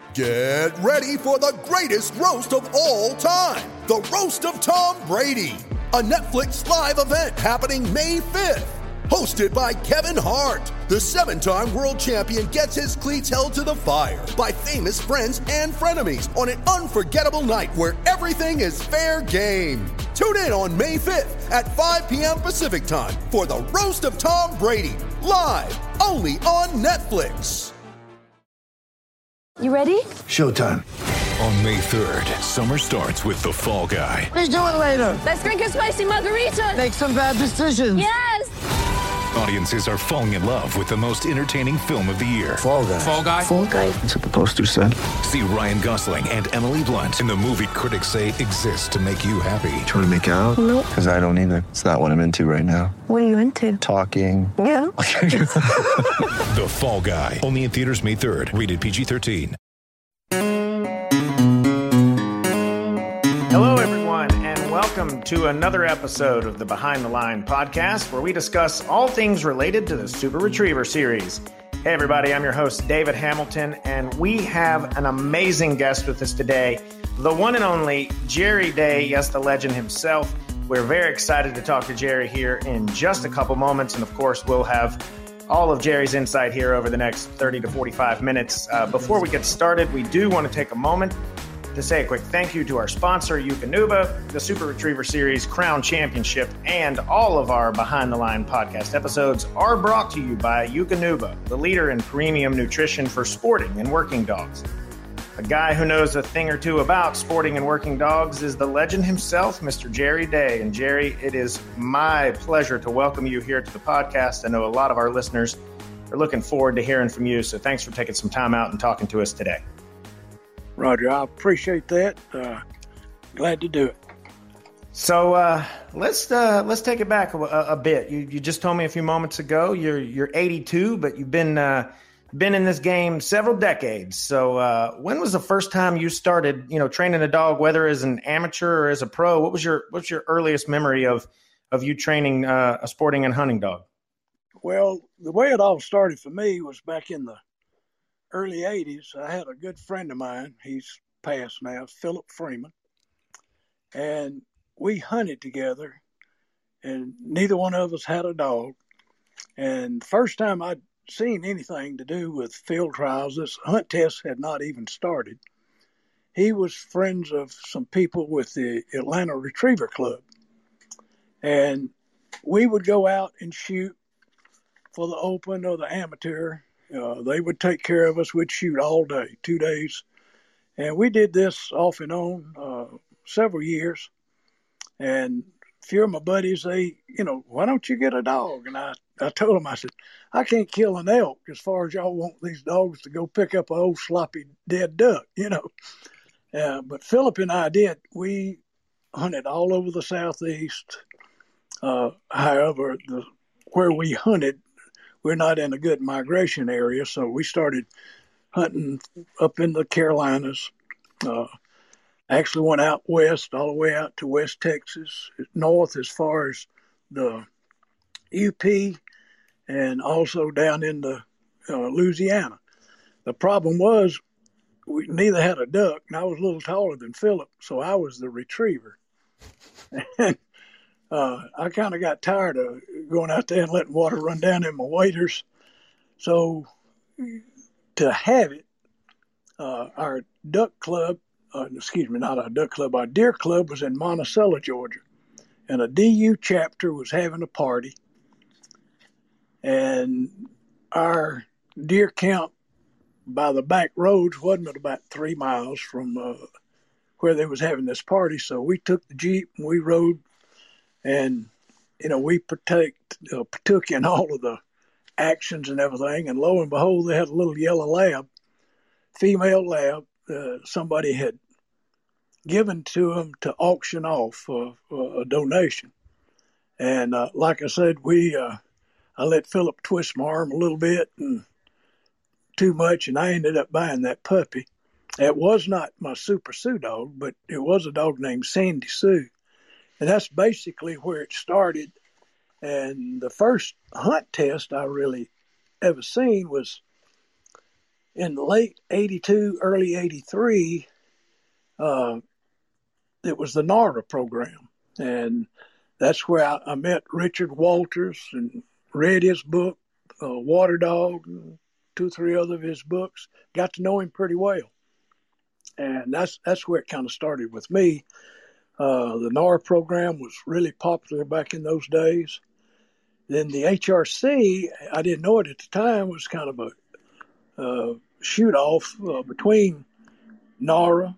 Get ready for the greatest roast of all time, the Roast of Tom Brady, a Netflix live event happening May 5th. Hosted by Kevin Hart, the 7-time world champion gets his cleats held to the fire by famous friends and frenemies on an unforgettable night where everything is fair game. Tune in on May 5th at 5 p.m. Pacific time for the Roast of Tom Brady, live only on Netflix. You ready? Showtime. On May 3rd, summer starts with The Fall Guy. Let's do it later. Let's drink a spicy margarita. Make some bad decisions. Yes! Audiences are falling in love with the most entertaining film of the year. Fall Guy. Fall Guy? Fall guy. That's what the poster said. See Ryan Gosling and Emily Blunt in the movie critics say exists to make you happy. Trying to make it out? Nope. Because I don't either. It's not what I'm into right now. What are you into? Talking. Yeah. The Fall Guy. Only in theaters May 3rd. Rated PG-13. Hello, everyone, and welcome to another episode of the Behind the Line podcast, where we discuss all things related to the Super Retriever series. Hey, everybody, I'm your host, David Hamilton, and we have an amazing guest with us today, the one and only Jerry Day, yes, the legend himself. We're very excited to talk to Jerry here in just a couple moments, and of course, we'll have all of Jerry's insight here over the next 30 to 45 minutes. Before we get started, we do want to take a moment to say a quick thank you to our sponsor, Eukanuba, the Super Retriever Series Crown Championship, and all of our Behind the Line podcast episodes are brought to you by Eukanuba, the leader in premium nutrition for sporting and working dogs. A guy who knows a thing or two about sporting and working dogs is the legend himself, Mr. Jerry Day. And Jerry, it is my pleasure to welcome you here to the podcast. I know a lot of our listeners are looking forward to hearing from you, so thanks for taking some time out and talking to us today. Roger, I appreciate that. Glad to do it. So let's take it back a bit. You just told me a few moments ago you're 82, but you've been in this game several decades. So when was the first time you started, training a dog, whether as an amateur or as a pro? What's your earliest memory of you training a sporting and hunting dog? Well, the way it all started for me was back in the early 80s. I had a good friend of mine. He's passed now, Philip Freeman. And we hunted together, and neither one of us had a dog. And the first time I'd seen anything to do with field trials, this hunt test had not even started. He was friends of some people with the Atlanta Retriever Club. And we would go out and shoot for the open or the amateur. They would take care of us. We'd shoot all day, 2 days. And we did this off and on several years. And a few of my buddies, why don't you get a dog? And I told them, I said, I can't kill an elk as far as y'all want these dogs to go pick up an old sloppy dead duck, But Philip and I did. We hunted all over the Southeast. However, where we hunted, we're not in a good migration area, so we started hunting up in the Carolinas. Actually went out west, all the way out to West Texas, north as far as the UP, and also down into Louisiana. The problem was we neither had a duck, and I was a little taller than Philip, so I was the retriever. And I kind of got tired of going out there and letting water run down in my waders. So to have it, our duck club, not our duck club, our deer club was in Monticello, Georgia. And a DU chapter was having a party. And our deer count by the back roads wasn't but about 3 miles from where they was having this party. So we took the Jeep and we rode. And, we partook in all of the actions and everything. And lo and behold, they had a little yellow lab, female lab, somebody had given to them to auction off a donation. And like I said, I let Philip twist my arm a little bit and too much, and I ended up buying that puppy. It was not my Super Sioux dog, but it was a dog named Sandy Sue. And that's basically where it started. And the first hunt test I really ever seen was in late 82, early 83, it was the NARA program. And that's where I met Richard Walters and read his book, Water Dog, and 2 or 3 other of his books. Got to know him pretty well. And that's where it kind of started with me. The NARA program was really popular back in those days. Then the HRC, I didn't know it at the time, was kind of a shoot-off between NARA,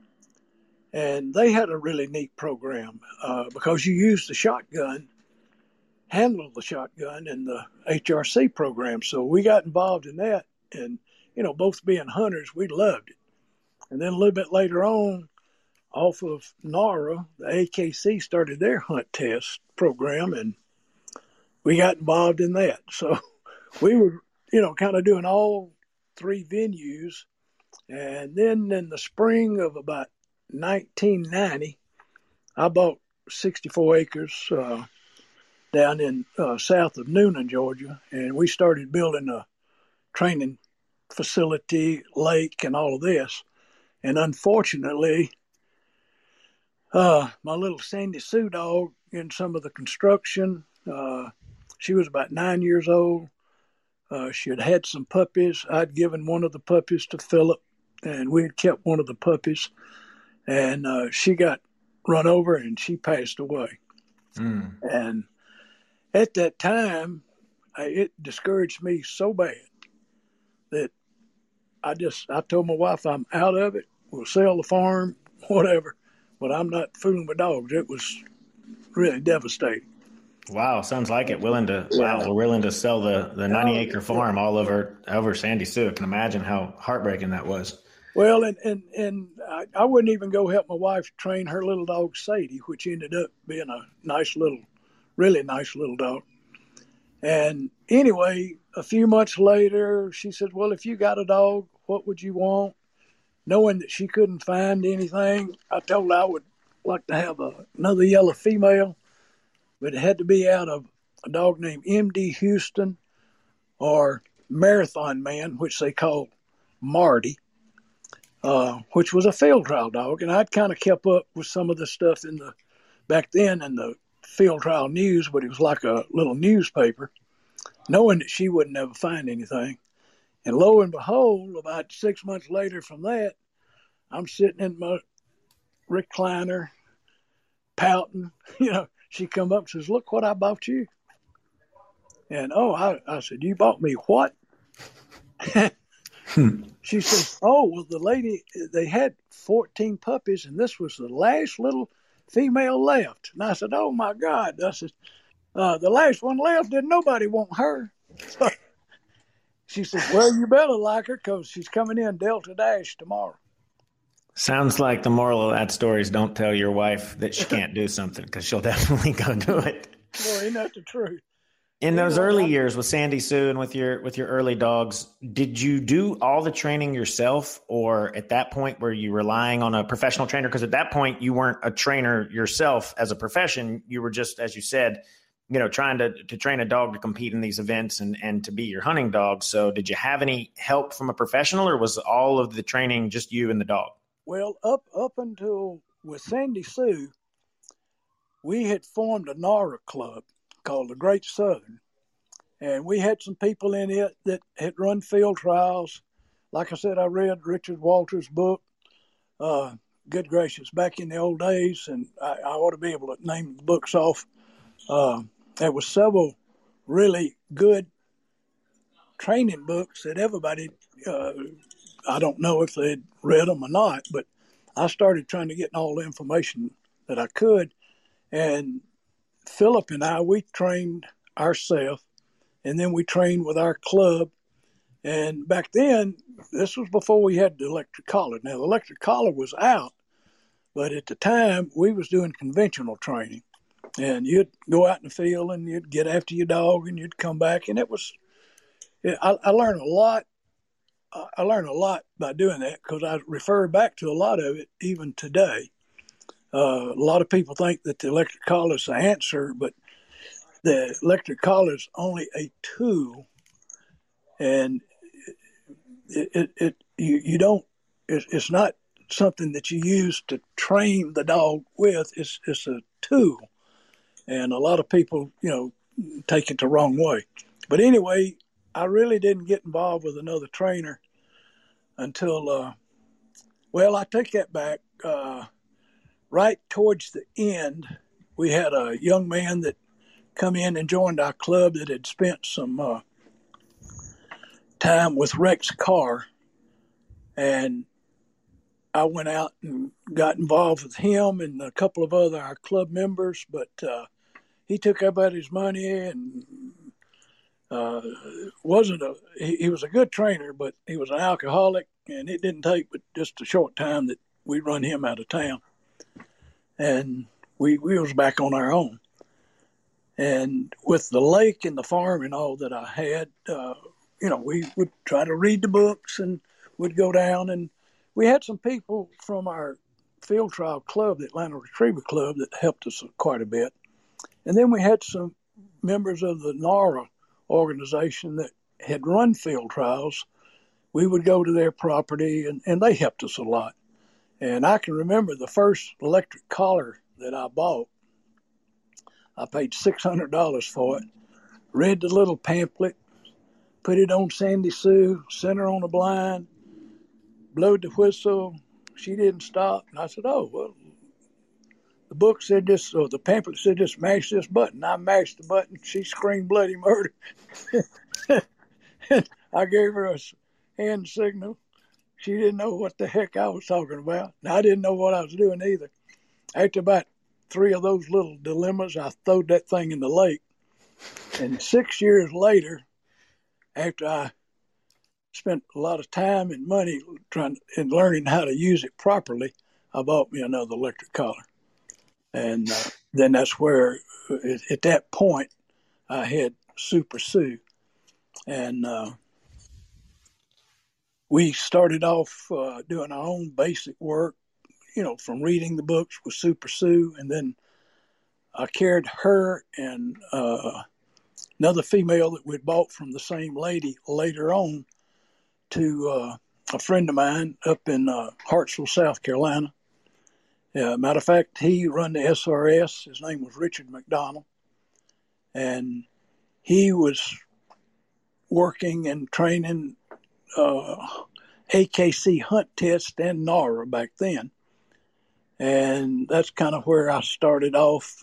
and they had a really neat program because you used the shotgun, handled the shotgun in the HRC program. So we got involved in that, and, both being hunters, we loved it. And then a little bit later on, off of NARA, the AKC started their hunt test program, and we got involved in that. So we were, kind of doing all 3 venues. And then in the spring of about 1990, I bought 64 acres down in south of Newnan, Georgia, and we started building a training facility, lake, and all of this. And unfortunately, my little Sandy Sue dog in some of the construction, she was about 9 years old. She had had some puppies. I'd given one of the puppies to Philip, and we had kept one of the puppies. And she got run over, and she passed away. And at that time, it discouraged me so bad that I told my wife, I'm out of it. We'll sell the farm, whatever, but I'm not fooling with dogs. It was really devastating. Wow, sounds like it. We're willing to sell the 90-acre farm all over Sandy Sue. I can imagine how heartbreaking that was. Well, and I wouldn't even go help my wife train her little dog Sadie, which ended up being a really nice little dog. And anyway, a few months later, she said, well, if you got a dog, what would you want? Knowing that she couldn't find anything, I told her I would like to have another yellow female, but it had to be out of a dog named M.D. Houston or Marathon Man, which they called Marty, which was a field trial dog. And I'd kind of kept up with some of the stuff back then in the field trial news, but it was like a little newspaper, knowing that she wouldn't ever find anything. And lo and behold, about 6 months later from that, I'm sitting in my recliner, pouting. She come up and says, look what I bought you. And, I said, you bought me what? She said, well, the lady, they had 14 puppies, and this was the last little female left. And I said, oh, my God. I said, the last one left, didn't nobody want her? She said, well, you better like her because she's coming in Delta Dash tomorrow. Sounds like the moral of that story is don't tell your wife that she can't do something because she'll definitely go do it. Well, ain't that the truth? In those early years with Sandy Sue and with your early dogs, did you do all the training yourself, or at that point were you relying on a professional trainer? Because at that point you weren't a trainer yourself as a profession. You were just, as you said, trying to train a dog to compete in these events and to be your hunting dog. So did you have any help from a professional, or was all of the training just you and the dog? Well, up until with Sandy Sue, we had formed a NARA club called the Great Southern. And we had some people in it that had run field trials. Like I said, I read Richard Walters' book, good gracious, back in the old days, and I ought to be able to name the books off. There was several really good training books that everybody, I don't know if they'd read them or not, but I started trying to get all the information that I could. And Philip and I, we trained ourselves, and then we trained with our club. And back then, this was before we had the electric collar. Now, the electric collar was out, but at the time, we was doing conventional training. And you'd go out in the field, and you'd get after your dog, and you'd come back. And I learned a lot. I learned a lot by doing that because I refer back to a lot of it even today. A lot of people think that the electric collar is the answer, but the electric collar is only a tool. And you don't. It's not something that you use to train the dog with. It's a tool, and a lot of people, take it the wrong way. But anyway, I really didn't get involved with another trainer until, I take that back. Right towards the end, we had a young man that come in and joined our club that had spent some time with Rex Carr, and I went out and got involved with him and a couple of other our club members, but he took everybody's money and he was a good trainer, but he was an alcoholic, and it didn't take but just a short time that we run him out of town, and we was back on our own. And with the lake and the farm and all that I had, we would try to read the books and would go down, and we had some people from our field trial club, the Atlanta Retriever Club, that helped us quite a bit. And then we had some members of the NARA organization that had run field trials. We would go to their property, and they helped us a lot. And I can remember the first electric collar that I bought. I paid $600 for it, read the little pamphlet, put it on Sandy Sue, sent her on the blind, blowed the whistle. She didn't stop. And I said, oh, well, the book said this, or the pamphlet said just mash this button. I mashed the button. She screamed bloody murder. I gave her a hand signal. She didn't know what the heck I was talking about. And I didn't know what I was doing either. After about 3 of those little dilemmas, I throwed that thing in the lake. And 6 years later, after I spent a lot of time and money and learning how to use it properly, I bought me another electric collar. And then that's where, at that point, I had Super Sue. And we started off doing our own basic work, from reading the books with Super Sue. And then I carried her and another female that we'd bought from the same lady later on to a friend of mine up in Hartsville, South Carolina. Matter of fact, he run the SRS. His name was Richard McDonald. And he was working and training AKC hunt test and NARA back then. And that's kind of where I started off,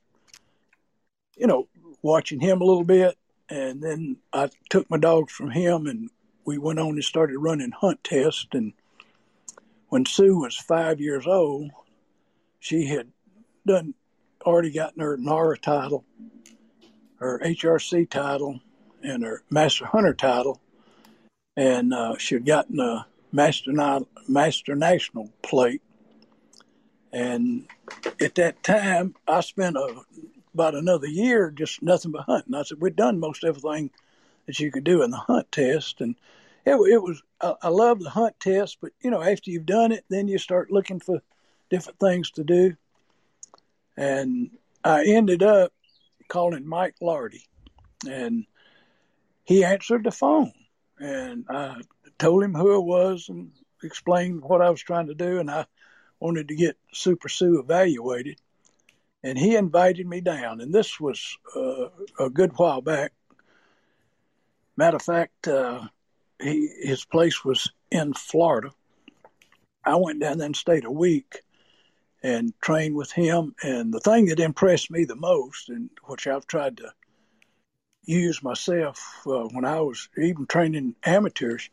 watching him a little bit. And then I took my dogs from him, and we went on and started running hunt tests. And when Sue was 5 years old, she had already gotten her NARA title, her HRC title, and her Master Hunter title. And she had gotten a Master National plate. And at that time, I spent about another year just nothing but hunting. I said, we'd done most everything that you could do in the hunt test. And it was, I love the hunt test, but, after you've done it, then you start looking for different things to do. And I ended up calling Mike Lardy, and he answered the phone. And I told him who I was and explained what I was trying to do, and I wanted to get Super Sue evaluated. And he invited me down, and this was a good while back. Matter of fact, his place was in Florida. I went down there and stayed a week and trained with him. And the thing that impressed me the most, and which I've tried to use myself when I was even training amateurs,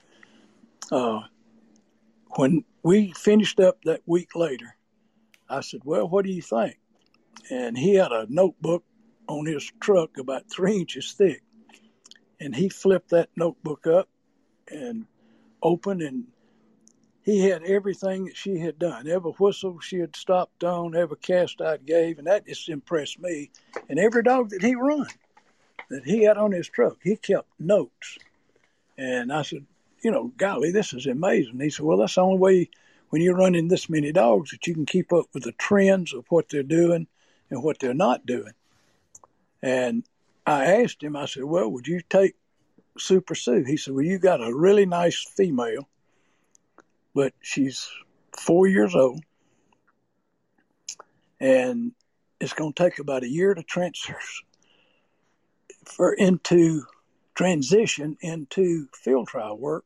when we finished up that week later, I said, well, what do you think? And he had a notebook on his truck about 3 inches thick. And he flipped that notebook up and opened, and he had everything that she had done, every whistle she had stopped on, every cast I gave, and that just impressed me. And every dog that he run, that he had on his truck, he kept notes. And I said, golly, this is amazing. He said, well, that's the only way when you're running this many dogs that you can keep up with the trends of what they're doing and what they're not doing. And I asked him, I said, well, would you take Super Sue. He said, well, you got a really nice female, but she's 4 years old, and it's going to take about a year to transition into field trial work,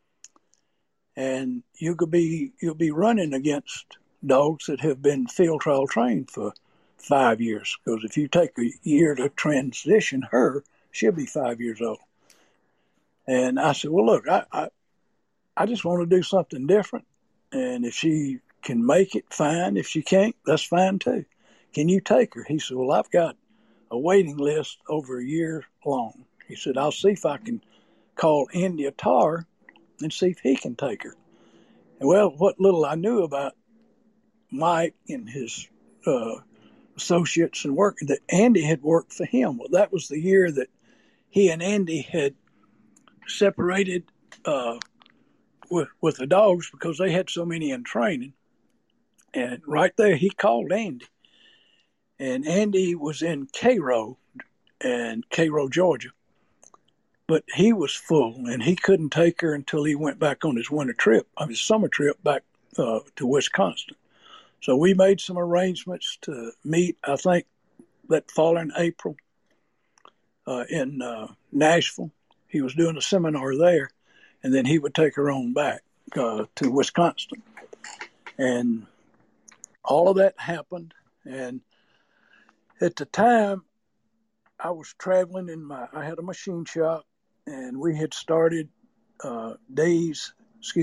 and you'll be running against dogs that have been field trial trained for 5 years. Because if you take a year to transition her, she'll be 5 years old. And I said, well, look, I just want to do something different. And if she can make it, fine. If she can't, that's fine too. Can you take her? He said, well, I've got a waiting list over a year long. He said, I'll see if I can call Andy Attar and see if he can take her. And well, what little I knew about Mike and his associates and work, that Andy had worked for him. Well, that was the year that he and Andy had separated with the dogs because they had so many in training. And right there, he called Andy. And Andy was in Cairo, Georgia. But he was full, and he couldn't take her until he went back on his summer trip back to Wisconsin. So we made some arrangements to meet, I think, that following April in Nashville. He was doing a seminar there, and then he would take her on back to Wisconsin. And all of that happened. And at the time, I was traveling I had a machine shop, and we had started Days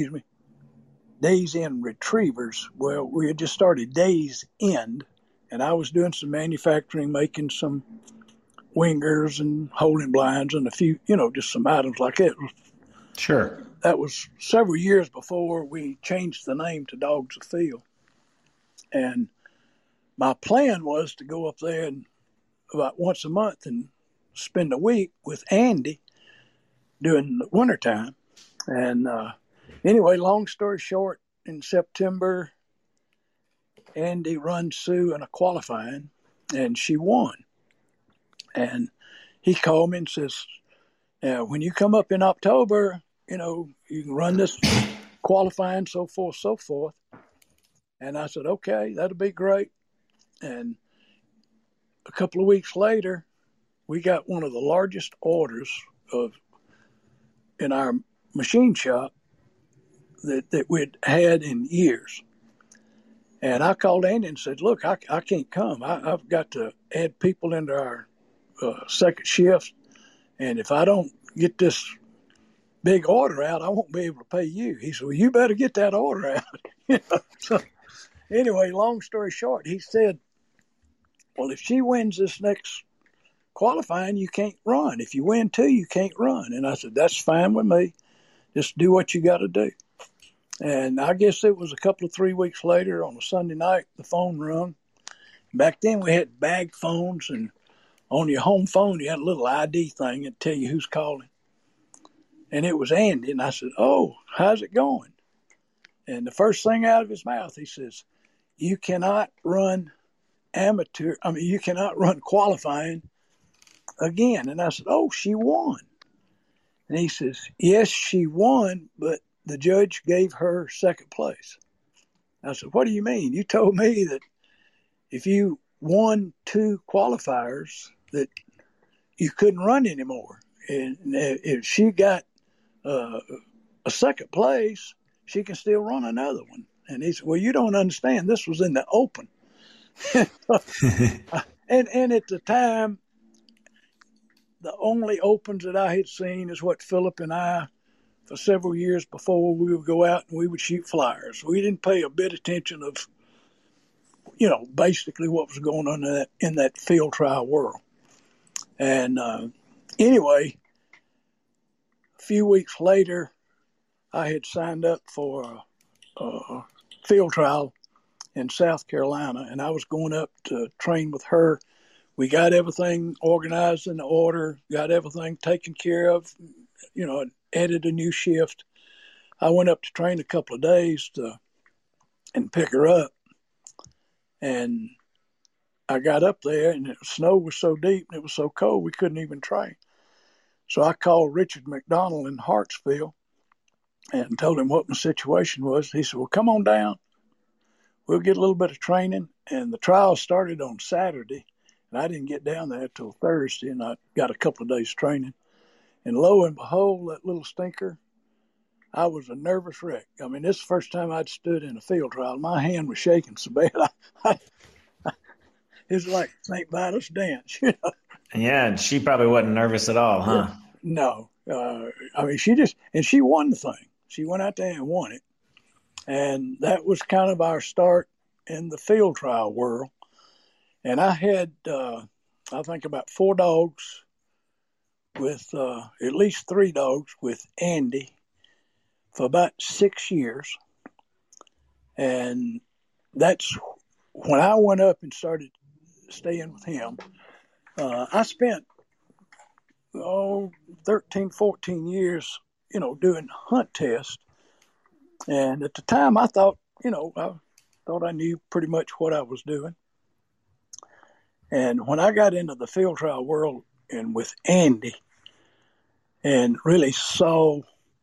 End Retrievers. Well, we had just started Days End, and I was doing some manufacturing, making some wingers and holding blinds and a few, just some items like that. Sure. That was several years before we changed the name to Dogs of Field. And my plan was to go up there and about once a month and spend a week with Andy during the wintertime. And anyway, long story short, in September, Andy run Sue in a qualifying, and she won. And he called me and says, now, when you come up in October, you can run this qualifying, so forth, so forth. And I said, okay, that'll be great. And a couple of weeks later, we got one of the largest orders in our machine shop that we'd had in years. And I called Andy and said, look, I can't come. I've got to add people into our second shift. And if I don't get this big order out, I won't be able to pay you. He said, well, you better get that order out. So anyway, long story short, he said, well, if she wins this next qualifying, you can't run. If you win two, you can't run. And I said, that's fine with me. Just do what you got to do. And I guess it was 3 weeks later on a Sunday night, the phone rung. Back then we had bag phones, and on your home phone you had a little ID thing that tell you who's calling. And it was Andy. And I said, oh, how's it going? And the first thing out of his mouth, he says, you cannot run you cannot run qualifying again. And I said, oh, she won. And he says, yes, she won, but the judge gave her second place. I said, what do you mean? You told me that if you won two qualifiers that you couldn't run anymore. And if she got a second place, she can still run another one. And he said, well, you don't understand. This was in the open. and at the time, the only opens that I had seen is what Philip and I, for several years before, we would go out and we would shoot flyers. We didn't pay a bit of attention of, basically what was going on in that field trial world. And anyway, a few weeks later, I had signed up for a field trial in South Carolina, and I was going up to train with her. We got everything organized in order, got everything taken care of, added a new shift. I went up to train a couple of days and pick her up. And I got up there, and the snow was so deep and it was so cold we couldn't even train. So I called Richard McDonald in Hartsville and told him what my situation was. He said, well, come on down. We'll get a little bit of training. And the trial started on Saturday, and I didn't get down there till Thursday, and I got a couple of days training. And lo and behold, that little stinker, I was a nervous wreck. I mean, this is the first time I'd stood in a field trial. My hand was shaking so bad. It was like St. Vitus dance, you know. Yeah, and she probably wasn't nervous at all, huh? No. I mean, she won the thing. She went out there and won it. And that was kind of our start in the field trial world. And I had, I think, about 4 dogs with, at least 3 dogs with Andy for about 6 years. And that's when I went up and started staying with him. I spent 13, 14 years, you know, doing hunt tests. And at the time I thought, you know, I thought I knew pretty much what I was doing. And when I got into the field trial world and with Andy and really saw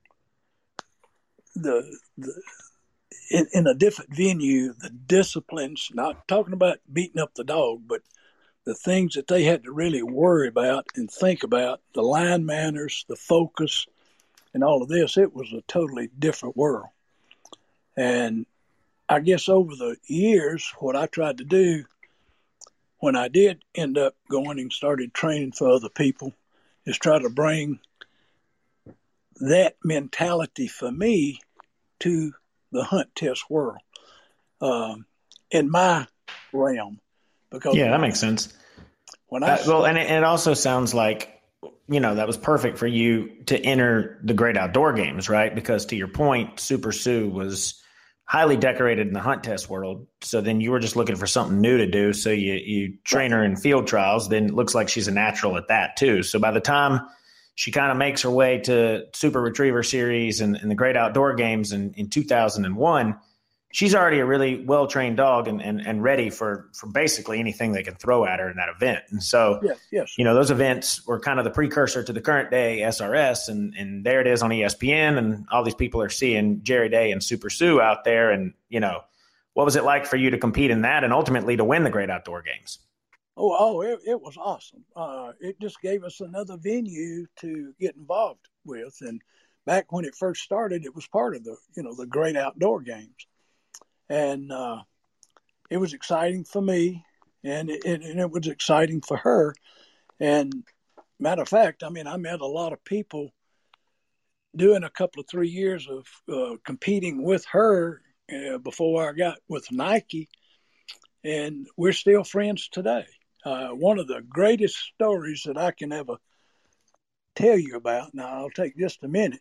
in a different venue, the disciplines, not talking about beating up the dog, but the things that they had to really worry about and think about, the line manners, the focus, and all of this, it was a totally different world. And I guess over the years, what I tried to do when I did end up going and started training for other people is try to bring that mentality for me to the hunt test world in my realm. Because yeah, that makes sense. And it also sounds like, you know, that was perfect for you to enter the great outdoor games, right? Because to your point, Super Sue was highly decorated in the hunt test world. So then you were just looking for something new to do. So you train her in field trials. Then it looks like she's a natural at that too. So by the time she kind of makes her way to Super Retriever Series and the great outdoor games in 2001, she's already a really well-trained dog and ready for basically anything they can throw at her in that event. And so, yes. You know, those events were kind of the precursor to the current day SRS. And there it is on ESPN. And all these people are seeing Jerry Day and Super Sue out there. And, you know, what was it like for you to compete in that and ultimately to win the great outdoor games? It was awesome. It just gave us another venue to get involved with. And back when it first started, it was part of the great outdoor games. And it was exciting for me, and it was exciting for her. And matter of fact, I mean, I met a lot of people doing a couple of 3 years of competing with her before I got with Nike, and we're still friends today. One of the greatest stories that I can ever tell you about, now I'll take just a minute.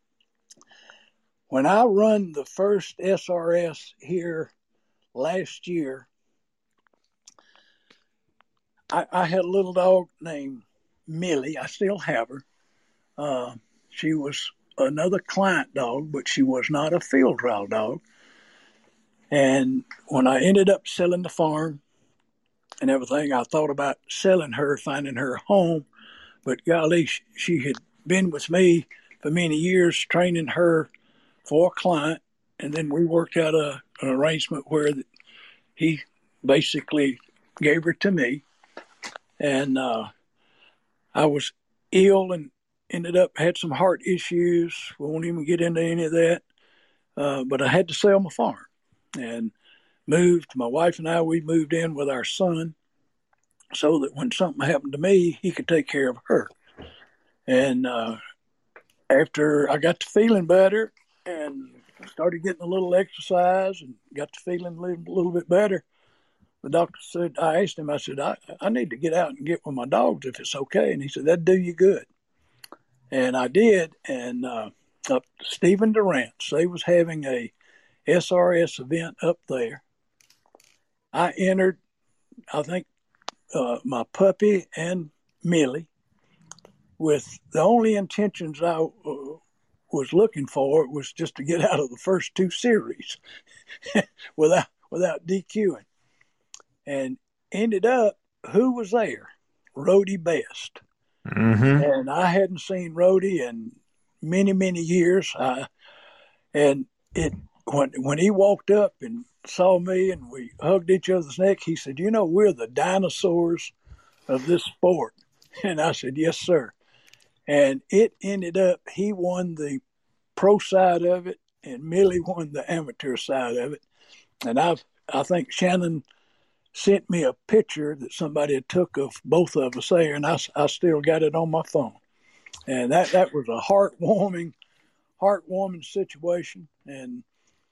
When I run the first SRS here last year, I had a little dog named Millie. I still have her. She was another client dog, but she was not a field trial dog. And when I ended up selling the farm and everything, I thought about selling her, finding her a home. But golly, she had been with me for many years, training her for a client, and then we worked out an arrangement where he basically gave her to me. And I was ill and had some heart issues. We won't even get into any of that. But I had to sell my farm and moved. My wife and I, we moved in with our son so that when something happened to me, he could take care of her. And after I got to feeling better and started getting a little exercise and got to feeling a little bit better, the doctor said, I asked him, I said, I need to get out and get with my dogs if it's okay. And he said, that'd do you good. And I did. And up Stephen Durant's, they was having a SRS event up there. I entered, I think, my puppy and Millie with the only intentions I was looking for was just to get out of the first 2 series without DQing. And ended up, who was there? Rhodey Best. Mm-hmm. And I hadn't seen Rhodey in many, many years. And when he walked up and saw me and we hugged each other's neck, he said, "You know, we're the dinosaurs of this sport." And I said, "Yes, sir." And it ended up, he won the pro side of it and Millie won the amateur side of it. And I think Shannon sent me a picture that somebody had took of both of us there, and I still got it on my phone. And that was a heartwarming situation. And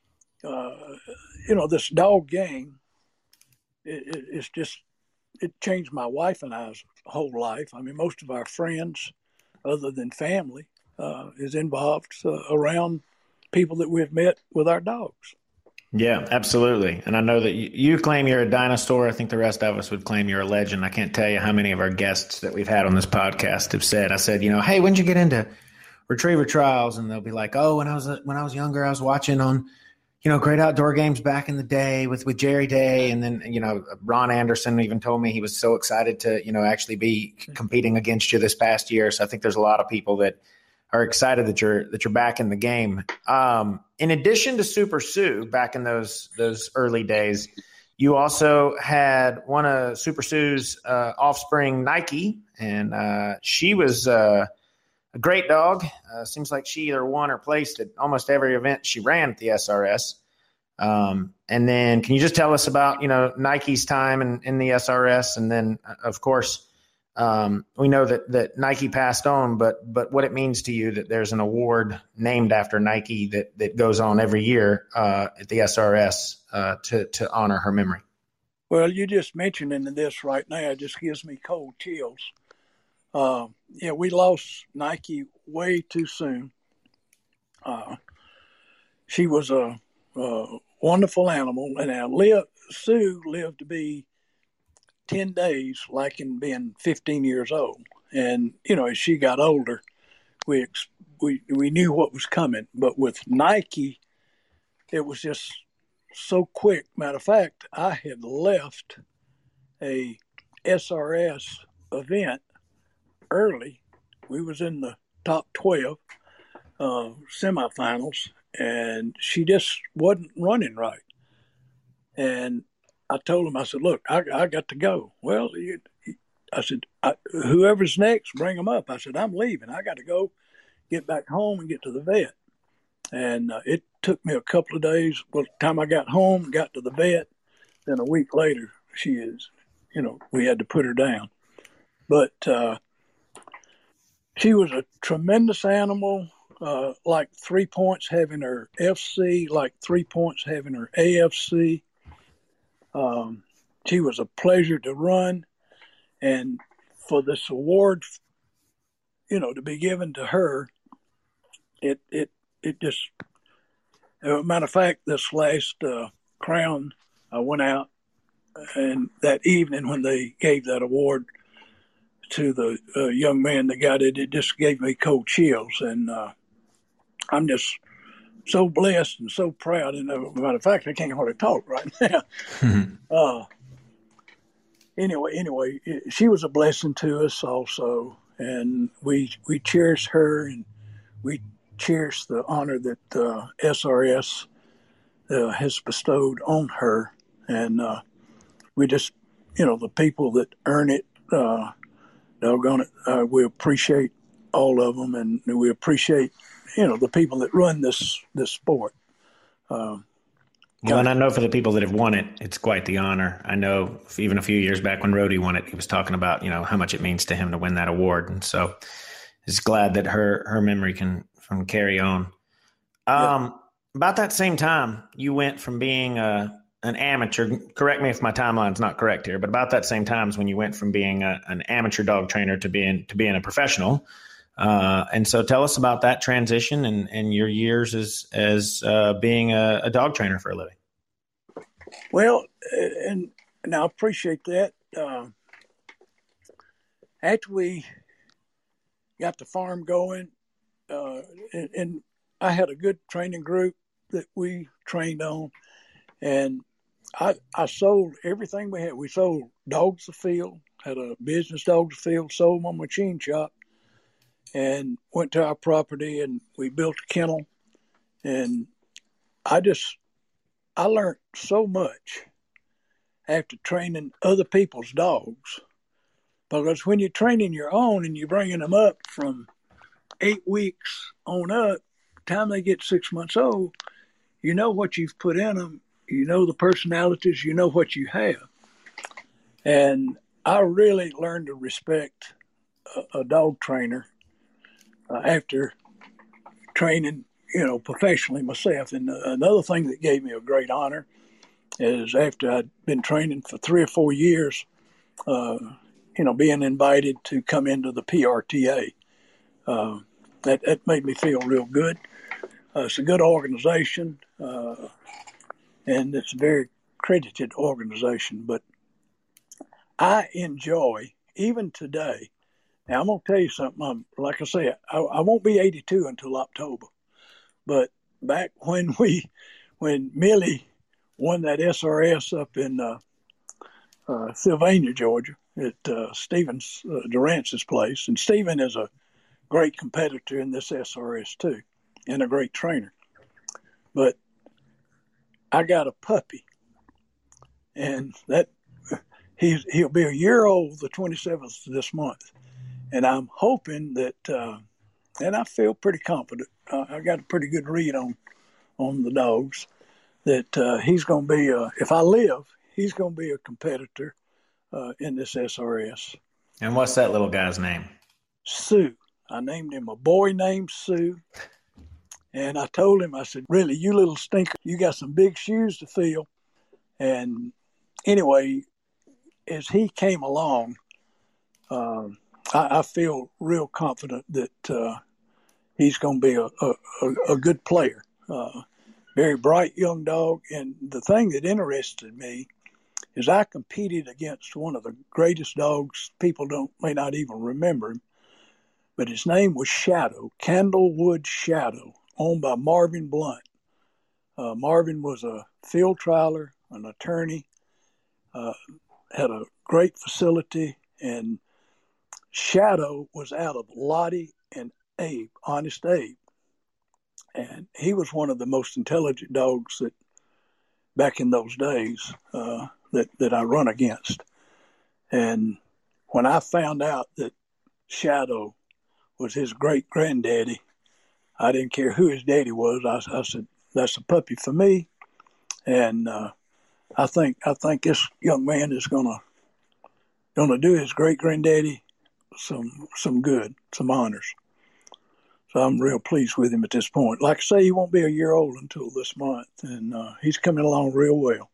this dog gang, it's just, it changed my wife and I's whole life. I mean, most of our friends, other than family, is involved around people that we've met with our dogs. Yeah, absolutely. And I know that you claim you're a dinosaur. I think the rest of us would claim you're a legend. I can't tell you how many of our guests that we've had on this podcast have said, I said, "Hey, when'd you get into retriever trials?" And they'll be like, "Oh, when I was younger, I was watching on, Great Outdoor Games back in the day with Jerry Day." And then, Ron Anderson even told me he was so excited to, actually be competing against you this past year. So I think there's a lot of people that are excited that you're back in the game. In addition to Super Sue, back in those early days, you also had one of Super Sue's offspring, Nike, and she was a great dog. Seems like she either won or placed at almost every event she ran at the SRS. And then can you just tell us about, Nike's time in the SRS? And then, of course, we know that Nike passed on, but what it means to you that there's an award named after Nike that goes on every year at the SRS to honor her memory. Well, you just mentioning this right now just gives me cold chills. We lost Nike way too soon. She was a wonderful animal, and Sue lived to be 10 days, like in being 15 years old. And, as she got older, we knew what was coming. But with Nike, it was just so quick. Matter of fact, I had left a SRS event early. We was in the top 12 semifinals, and she just wasn't running right. And I told him, I said, "Look, I got to go." "Well," I said, "whoever's next, bring them up." I said, "I'm leaving. I got to go get back home and get to the vet." And it took me a couple of days. By the time I got home, got to the vet, then a week later, we had to put her down. But she was a tremendous animal, like 3 points having her FC, like 3 points having her AFC. She was a pleasure to run, and for this award, to be given to her, it just, matter of fact, this last crown, I went out, and that evening when they gave that award to the young man that got it, it just gave me cold chills, and I'm just so blessed and so proud. And matter of fact, I can't hardly talk right now. Anyway, she was a blessing to us also, and we cherish her, and we cherish the honor that SRS has bestowed on her, and we just, the people that earn it, doggone it, we appreciate all of them, and we appreciate, the people that run this sport. Well, and I know for the people that have won it, it's quite the honor. I know even a few years back when Rhodey won it, he was talking about, how much it means to him to win that award. And so it's glad that her memory can carry on. About that same time, you went from being an amateur, correct me if my timeline's not correct here, but about that same time is when you went from being an amateur dog trainer to being a professional. And so tell us about that transition and your years as being a dog trainer for a living. Well, and I appreciate that. After we got the farm going, and I had a good training group that we trained on, and I sold everything we had. We sold dogs the field, had a business dogs field, sold my machine shop, and went to our property, and we built a kennel. And I learned so much after training other people's dogs, because when you're training your own and you're bringing them up from 8 weeks on up, the time they get 6 months old, you know what you've put in them, you know the personalities, you know what you have. And I really learned to respect a dog trainer after training, professionally myself. And another thing that gave me a great honor is after I'd been training for 3 or 4 years, being invited to come into the PRTA. That made me feel real good. It's a good organization, and it's a very credited organization. But I enjoy, even today, now I'm going to tell you something. Like I say, I won't be 82 until October. But back when Millie won that SRS up in Sylvania, Georgia, at Stephen Durance's place, and Stephen is a great competitor in this SRS too, and a great trainer. But I got a puppy, and he'll be a year old the 27th of this month, and I'm hoping that, and I feel pretty confident. I got a pretty good read on the dogs, that he's going to be, if I live, he's going to be a competitor in this SRS. And what's that little guy's name? Sue. I named him a boy named Sue. And I told him, I said, really, you little stinker, you got some big shoes to fill. And anyway, as he came along, I feel real confident that he's going to be a good player. Very bright young dog. And the thing that interested me is I competed against one of the greatest dogs. People may not even remember him, but his name was Shadow, Candlewood Shadow, owned by Marvin Blunt. Marvin was a field trialer, an attorney, had a great facility, and Shadow was out of Lottie and Abe, Honest Abe. And he was one of the most intelligent dogs that back in those days that I run against. And when I found out that Shadow was his great granddaddy, I didn't care who his daddy was. I said, that's a puppy for me. And I think this young man is gonna do his great granddaddy some good, some honors. So I'm real pleased with him at this point. Like I say, he won't be a year old until this month, and he's coming along real well.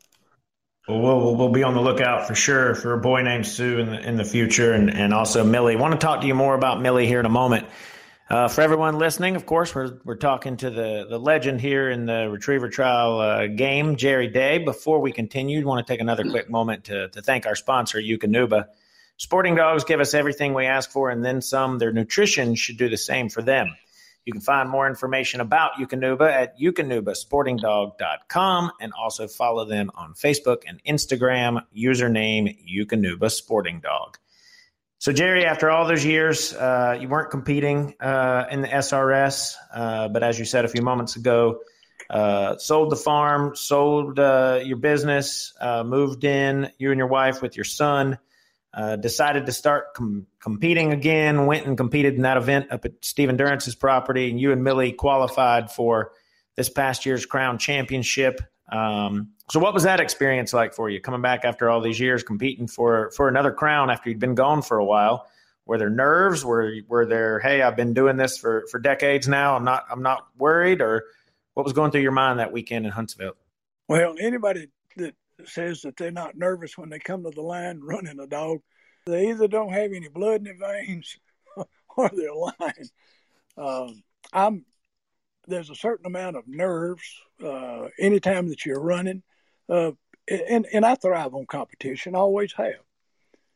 Well, we'll be on the lookout for sure for a boy named Sue in the future, and also Millie. I want to talk to you more about Millie here in a moment. For everyone listening, of course, we're talking to the legend here in the Retriever Trial game, Jerry Day. Before we continue, I want to take another quick moment to thank our sponsor, Eukanuba. Sporting dogs give us everything we ask for and then some. Their nutrition should do the same for them. You can find more information about Eukanuba at eukanubasportingdog.com and also follow them on Facebook and Instagram, username Eukanuba Sporting Dog. So, Jerry, after all those years, you weren't competing in the SRS, but as you said a few moments ago, sold the farm, sold your business, moved in, you and your wife with your son, decided to start competing again, went and competed in that event up at Stephen Durance's property, and you and Millie qualified for this past year's Crown Championship. So what was that experience like for you, coming back after all these years, competing for another crown after you'd been gone for a while? Were there nerves? Were there, hey, I've been doing this for decades now, I'm not worried? Or what was going through your mind that weekend in Huntsville? Well, anybody that says that they're not nervous when they come to the line running a dog, they either don't have any blood in their veins or they're lying. There's a certain amount of nerves anytime that you're running. And I thrive on competition, I always have.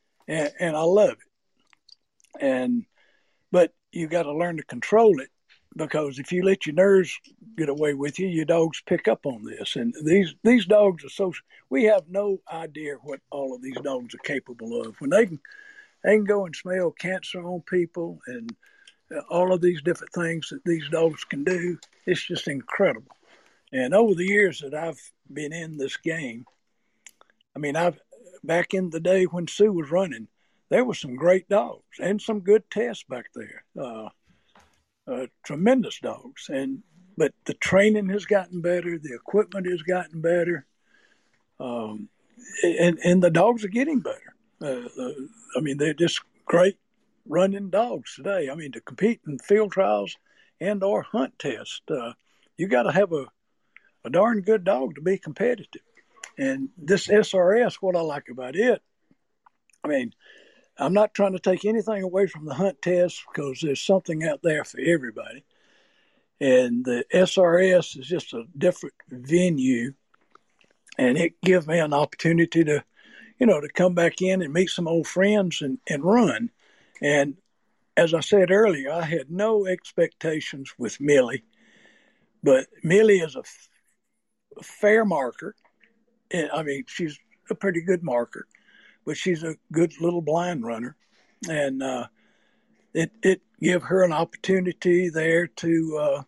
And I love it. But you got to learn to control it because if you let your nerves get away with you, your dogs pick up on this. And these dogs are so, we have no idea what all of these dogs are capable of. When they can go and smell cancer on people and all of these different things that these dogs can do, it's just incredible. And over the years that I've been in this game, I mean, back in the day when Sue was running, there were some great dogs and some good tests back there. Tremendous dogs, but the training has gotten better, the equipment has gotten better, and the dogs are getting better. I mean, they're just great running dogs today. I mean, to compete in field trials and or hunt tests, you got to have a darn good dog to be competitive. And this SRS, what I like about it, I mean, I'm not trying to take anything away from the hunt test because there's something out there for everybody. And the SRS is just a different venue. And it gives me an opportunity to, to come back in and meet some old friends and run. And as I said earlier, I had no expectations with Millie. But Millie is a fair marker. And, I mean, she's a pretty good marker. But she's a good little blind runner, and it gave her an opportunity there to,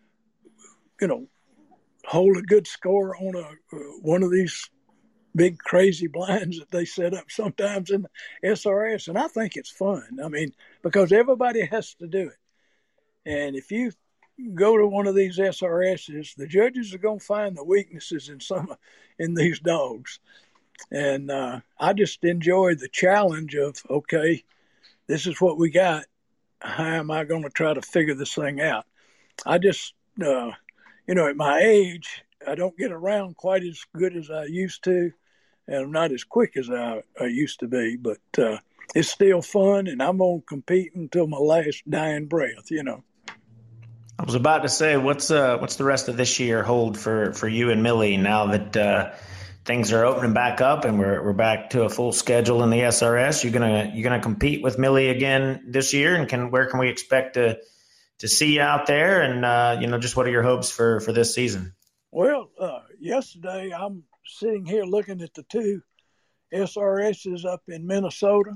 hold a good score on one of these big crazy blinds that they set up sometimes in the SRS, and I think it's fun. I mean, because everybody has to do it, and if you go to one of these SRSs, the judges are going to find the weaknesses in these dogs. And I just enjoyed the challenge of, okay, this is what we got. How am I going to try to figure this thing out? I just, at my age, I don't get around quite as good as I used to, and I'm not as quick as I used to be. But it's still fun, and I'm going to compete until my last dying breath, I was about to say, what's the rest of this year hold for you and Millie now that things are opening back up and we're back to a full schedule in the SRS? You're gonna compete with Millie again this year, and where can we expect to see you out there? And just what are your hopes for this season? Well, yesterday I'm sitting here looking at the two SRSs up in Minnesota,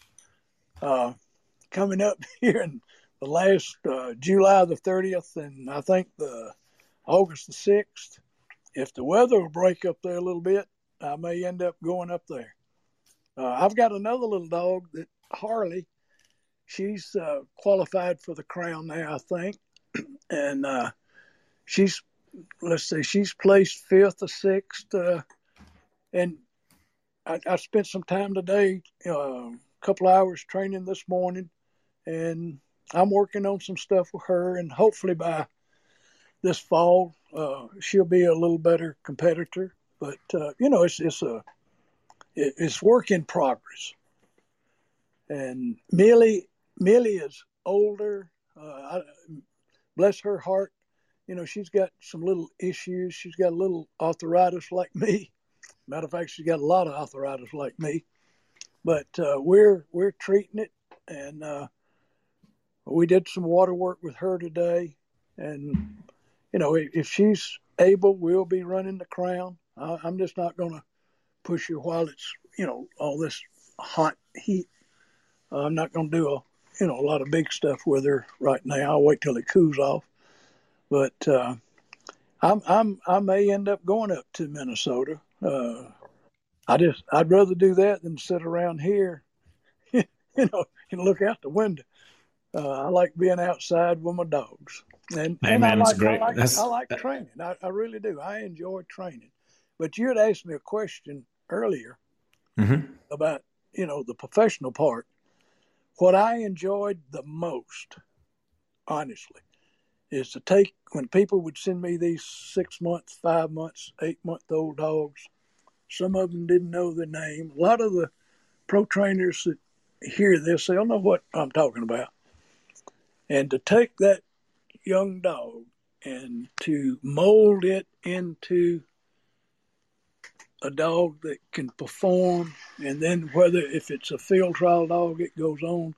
coming up here in the last July the 30th, and I think the August the 6th. If the weather will break up there a little bit, I may end up going up there. I've got another little dog, that Harley. She's qualified for the crown now, I think. And she's placed 5th or 6th. And I spent some time today, a couple hours training this morning, and I'm working on some stuff with her, and hopefully by this fall, she'll be a little better competitor. But it's work in progress. And Millie is older. Bless her heart, she's got some little issues. She's got a little arthritis like me. Matter of fact, she's got a lot of arthritis like me. But we're treating it, and we did some water work with her today, and if she's able, we'll be running the crown. I'm just not going to push her while it's, all this hot heat. I'm not going to do a lot of big stuff with her right now. I'll wait till it cools off. But I may end up going up to Minnesota. I'd rather do that than sit around here, and look out the window. I like being outside with my dogs. And I like training. I really do. I enjoy training. But you had asked me a question earlier about, the professional part. What I enjoyed the most, honestly, is to take, when people would send me these 6 months, 5 months, 8-month-old dogs, some of them didn't know the name. A lot of the pro trainers that hear this, they'll know what I'm talking about. And to take that young dog and to mold it into a dog that can perform, and then if it's a field trial dog, it goes on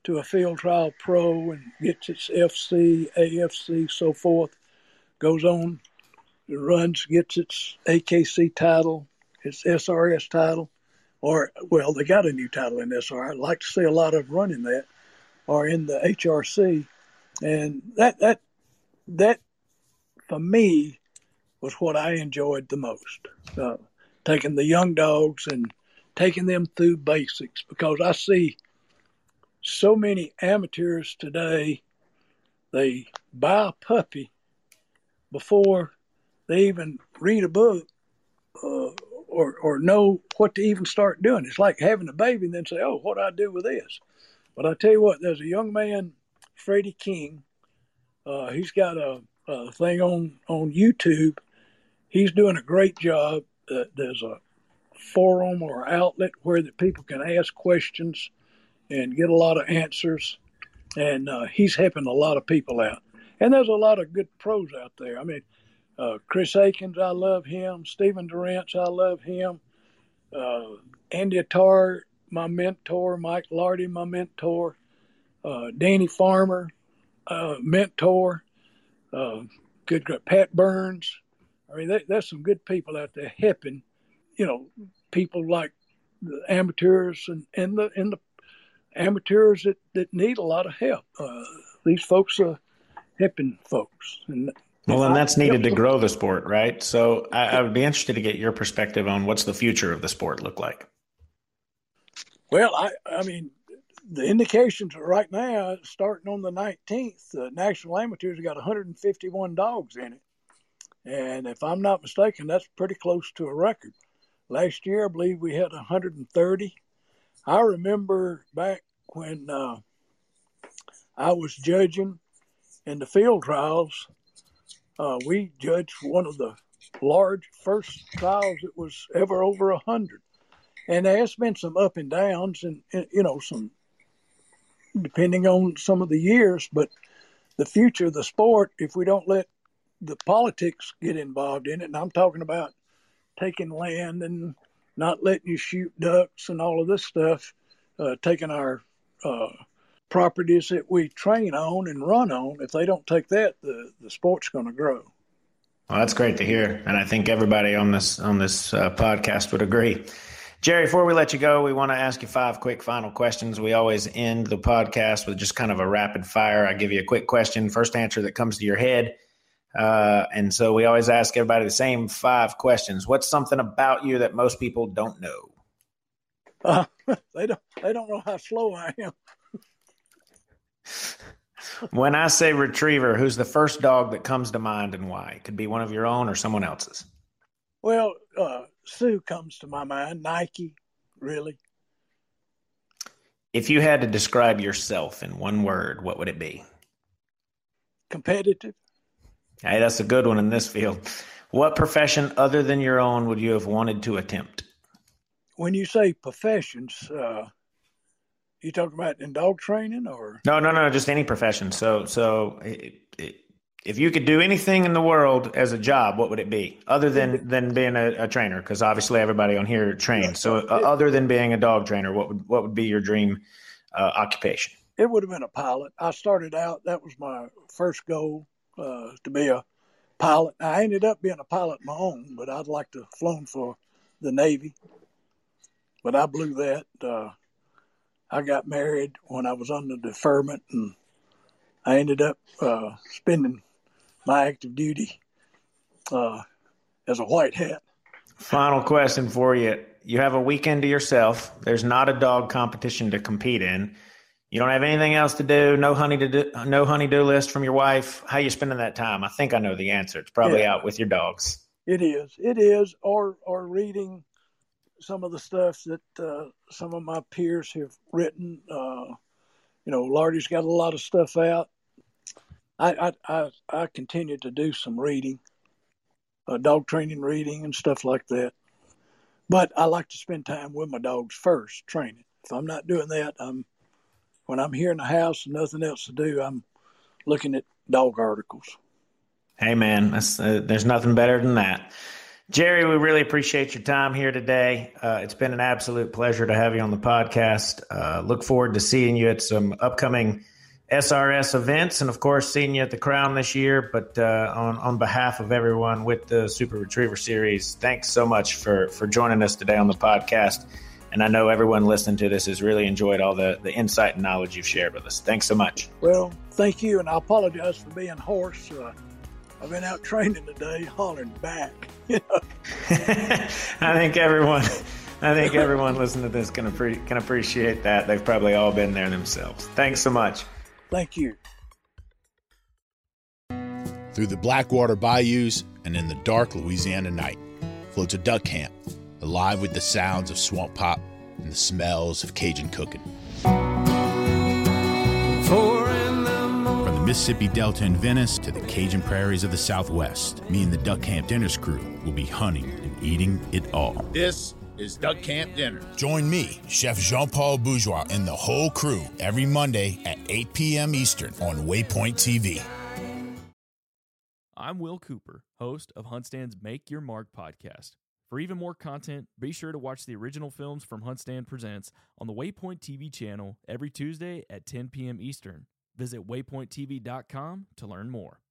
to a field trial pro and gets its FC, AFC, so forth, goes on, runs, gets its AKC title, its SRS title, or, well, they got a new title in SR. I'd like to see a lot of running that, or in the HRC. And that for me was what I enjoyed the most, taking the young dogs and taking them through basics, because I see so many amateurs today, they buy a puppy before they even read a book or know what to even start doing. It's like having a baby and then say, oh, what do I do with this? But I tell you what, there's a young man, Freddie King. He's got a thing on YouTube. He's doing a great job. There's a forum or outlet where the people can ask questions and get a lot of answers. And he's helping a lot of people out. And there's a lot of good pros out there. I mean, Chris Akins, I love him. Stephen Durant, I love him. Andy Attar, my mentor. Mike Lardy, my mentor. Danny Farmer, mentor. Good Pat Burns. I mean, there's some good people out there helping, people like the amateurs and the amateurs that need a lot of help. These folks are helping folks. And that's needed to grow the sport, right? So I would be interested to get your perspective on what's the future of the sport look like. Well, I mean, the indications right now, starting on the 19th, the National Amateurs have got 151 dogs in it. And if I'm not mistaken, that's pretty close to a record. Last year, I believe we had 130. I remember back when I was judging in the field trials, we judged one of the large first trials that was ever over 100. And there's been some up and downs and some depending on some of the years, but the future of the sport, if we don't let the politics get involved in it, and I'm talking about taking land and not letting you shoot ducks and all of this stuff, taking our properties that we train on and run on, if they don't take that, the sport's going to grow. Well, that's great to hear, and I think everybody on this podcast would agree. Jerry, before we let you go, we want to ask you 5 quick final questions. We always end the podcast with just kind of a rapid fire. I give you a quick question, first answer that comes to your head. And so we always ask everybody the same 5 questions. What's something about you that most people don't know? They don't know how slow I am. When I say retriever, who's the first dog that comes to mind and why? It could be one of your own or someone else's. Well, Sue comes to my mind. Nike, really. If you had to describe yourself in one word, what would it be? Competitive. Hey, that's a good one in this field. What profession other than your own would you have wanted to attempt? When you say professions, you talking about in dog training or? No, just any profession. So if you could do anything in the world as a job, what would it be other than being a trainer? Because obviously everybody on here trains. So other than being a dog trainer, what would be your dream occupation? It would have been a pilot. I started out, that was my first goal, to be a pilot. I ended up being a pilot my own, but I'd like to have flown for the Navy. But I blew that. I got married when I was under deferment, and I ended up spending my active duty as a white hat. Final question for you. You have a weekend to yourself. There's not a dog competition to compete in. You don't have anything else to do. No honey-do list from your wife. How you spending that time? I think I know the answer. It's probably out with your dogs. It is. Or reading some of the stuff that some of my peers have written. Lardy's got a lot of stuff out. I continue to do some reading, dog training reading and stuff like that. But I like to spend time with my dogs first, training. If I'm not doing that, when I'm here in the house and nothing else to do, I'm looking at dog articles. Hey, man, there's nothing better than that. Jerry, we really appreciate your time here today. It's been an absolute pleasure to have you on the podcast. Look forward to seeing you at some upcoming SRS events and, of course, seeing you at the Crown this year. But on behalf of everyone with the Super Retriever Series, thanks so much for joining us today on the podcast. And I know everyone listening to this has really enjoyed all the insight and knowledge you've shared with us. Thanks so much. Well, thank you, and I apologize for being hoarse. I've been out training today, hollering back. I think everyone listening to this can appreciate that. They've probably all been there themselves. Thanks so much. Thank you. Through the Blackwater bayous and in the dark Louisiana night floats a duck camp, alive with the sounds of swamp pop and the smells of Cajun cooking. From the Mississippi Delta in Venice to the Cajun prairies of the Southwest, me and the Duck Camp Dinners crew will be hunting and eating it all. This is Duck Camp Dinner. Join me, Chef Jean-Paul Bourgeois, and the whole crew every Monday at 8 p.m. Eastern on Waypoint TV. I'm Will Cooper, host of HuntStand's Make Your Mark podcast. For even more content, be sure to watch the original films from HuntStand Presents on the Waypoint TV channel every Tuesday at 10 p.m. Eastern. Visit waypointtv.com to learn more.